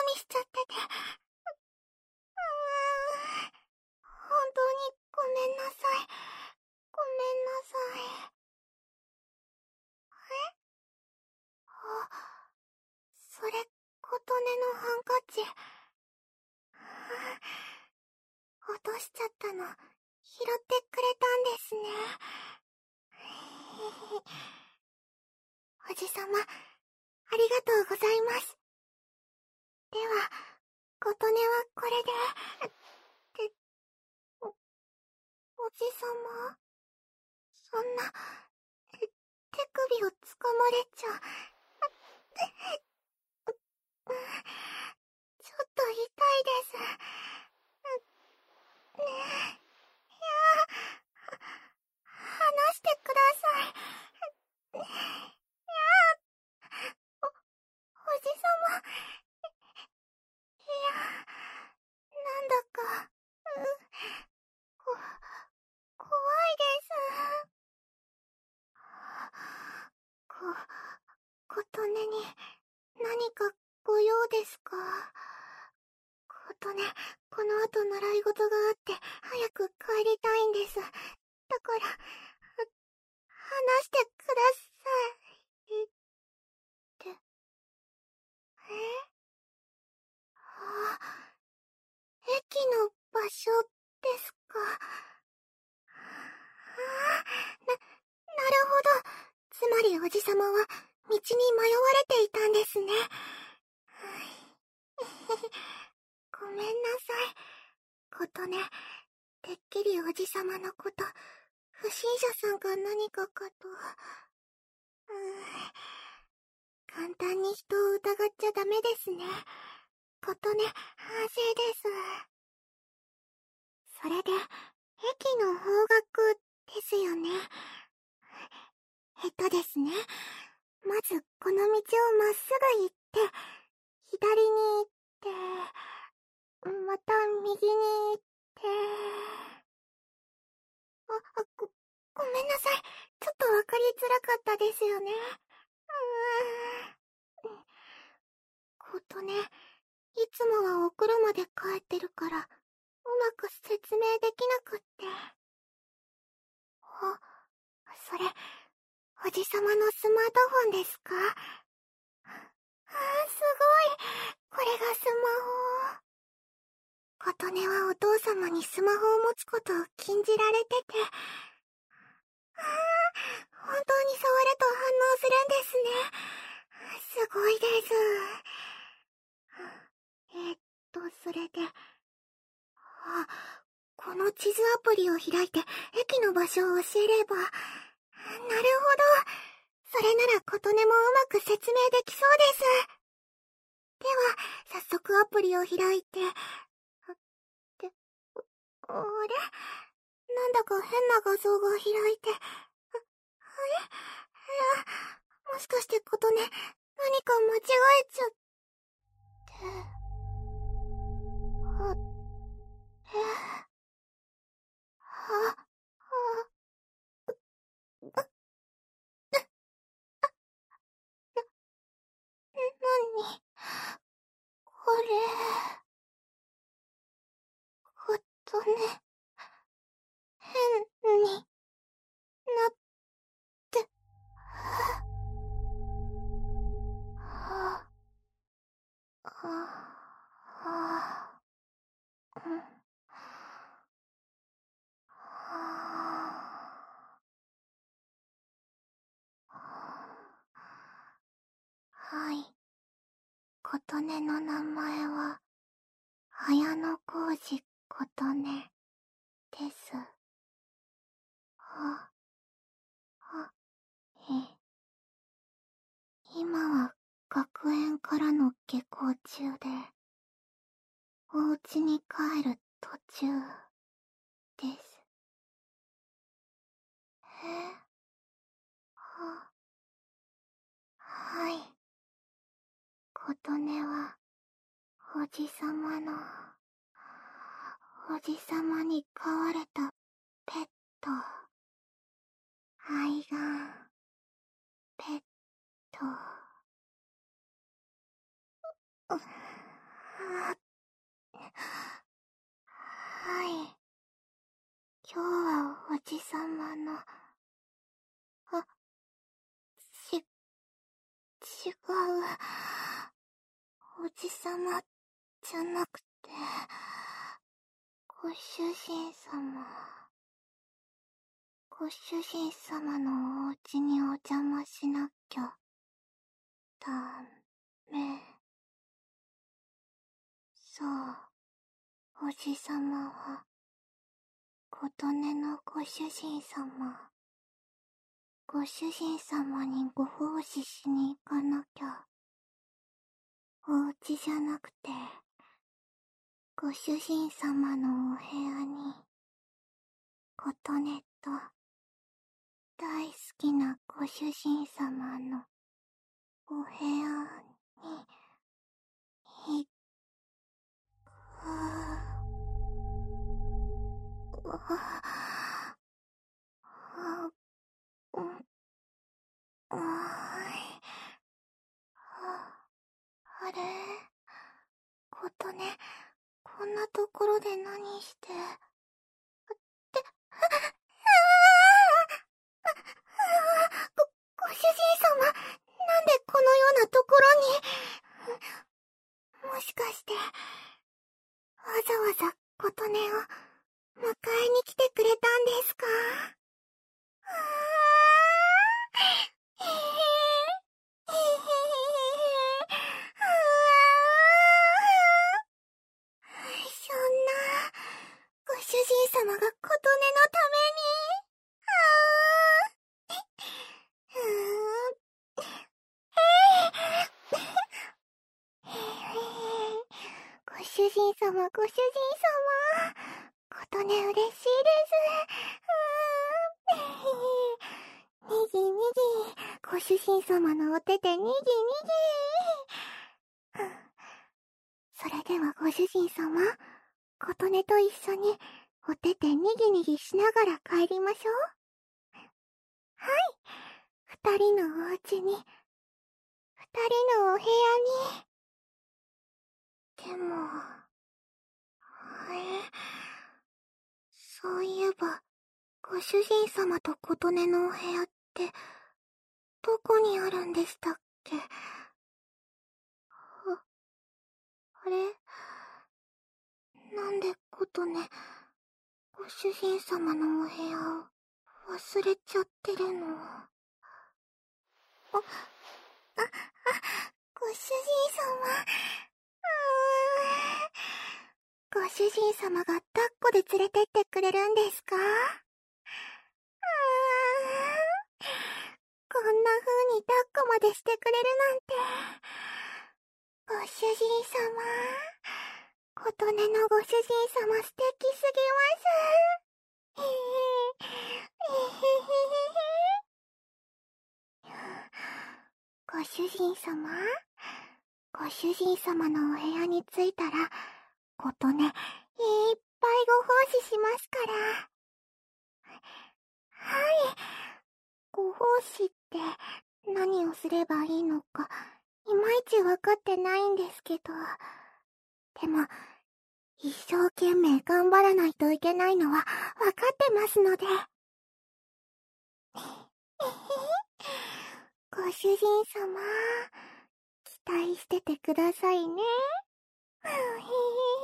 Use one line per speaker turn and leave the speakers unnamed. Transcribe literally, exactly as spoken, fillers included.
みしちゃってて。うーん。本当にごめんなさい。ごめんなさい。え？あ、それ、琴音のハンカチ。落としちゃったの、拾ってくれたんですね。おじさま、ありがとうございます。では、琴音はこれで、って、お、おじさま、そんな、手首をつかまれちゃ、ちょっと痛いです。ねえ、いや、離してください。いや、お、おじさま、いや、なんだか、う、こ、怖いです。こ、琴音に何かご用ですか？琴音、この後習い事があって早く帰りたいんです。だから、話してください。って、え？あ、駅の場所ですか？ああ、な、なるほど。つまりおじさまは道に迷われていたんですね。ごめんなさい。琴音、てっきりおじさまのこと、不審者さんか何かかと。うーん、簡単に人を疑っちゃダメですね。琴音、反省です。それで、駅の方角ですよね。えっとですね、まずこの道をまっすぐ行って、左に行って、また右に行って、あ、あ、ご、ごめんなさい。ちょっとわかりづらかったですよね。うーん。琴音、いつもはお車で帰ってるから、うまく説明できなくって。あ、それ、おじさまのスマートフォンですか？あー、すごい。これがスマホ。琴音はお父様にスマホを持つことを禁じられてて。ああ、本当に触ると反応するんですね。すごいです。えーっと、それで。あ、この地図アプリを開いて駅の場所を教えれば。なるほど。それなら琴音もうまく説明できそうです。では、早速アプリを開いて。あ、って、あれ？なんだか変な画像が開いて。あ、あれ？いや、もしかして琴音、何か間違えちゃって。あ、え、あ、あ、う、う、な、なに？これ、琴音、変になって、はぁ、はぁ、はぁ、うん、はぁ、はい。琴音の名前は、綾野浩二琴音です。は、は、え、今は学園からの下校中で、お家に帰る途中です。え？は、はい。琴音は、おじさまの、おじさまに飼われたペット。愛玩、ペット。 の、あ、ち、違う。おじさまじゃなくて、ご主人様。ご主人様のお家にお邪魔しなきゃ、ダメ。そう、おじさまは、琴音のご主人様。ご主人様にご奉仕しに行かなきゃ。お家じゃなくて、ご主人様のお部屋に、琴音と、大好きなご主人様の、お部屋に、行く。あ、あ、うん、あい。あれ？琴音、こんなところで何して。って、ああご、ご主人様、なんでこのようなところに。もしかして、わざわざ琴音を迎えに来てくれたんですか？ああ、へへへ、へへへへ、ああ。そんな、ご主人様が琴音のために。ああ。うーん。ご主人様、ご主人様。琴音嬉しいです。うーん。にぎにぎ。ご主人様のお手でにぎにぎ。それではご主人様、琴音と一緒にお手でにぎにぎしながら帰りましょう。はい。二人のお家に、二人のお部屋に。でも、え、そういえば、ご主人様と琴音のお部屋って、どこにあるんでしたっけ？あ、あれ？なんで琴音、ご主人様のお部屋を忘れちゃってるの？あ、あ、あ、ご主人様。うーん。ご主人様が抱っこで連れてってくれるんですか？うーん。こんな風に抱っこまでしてくれるなんて。ご主人様。琴音のご主人様素敵すぎます。へへへへへへ。ご主人様、ご主人様のお部屋に着いたら、琴音、いっぱいご奉仕しますから。はい。ご奉仕って何をすればいいのか、いまいちわかってないんですけど。でも、一生懸命頑張らないといけないのはわかってますので。ご主人様、期待しててくださいね。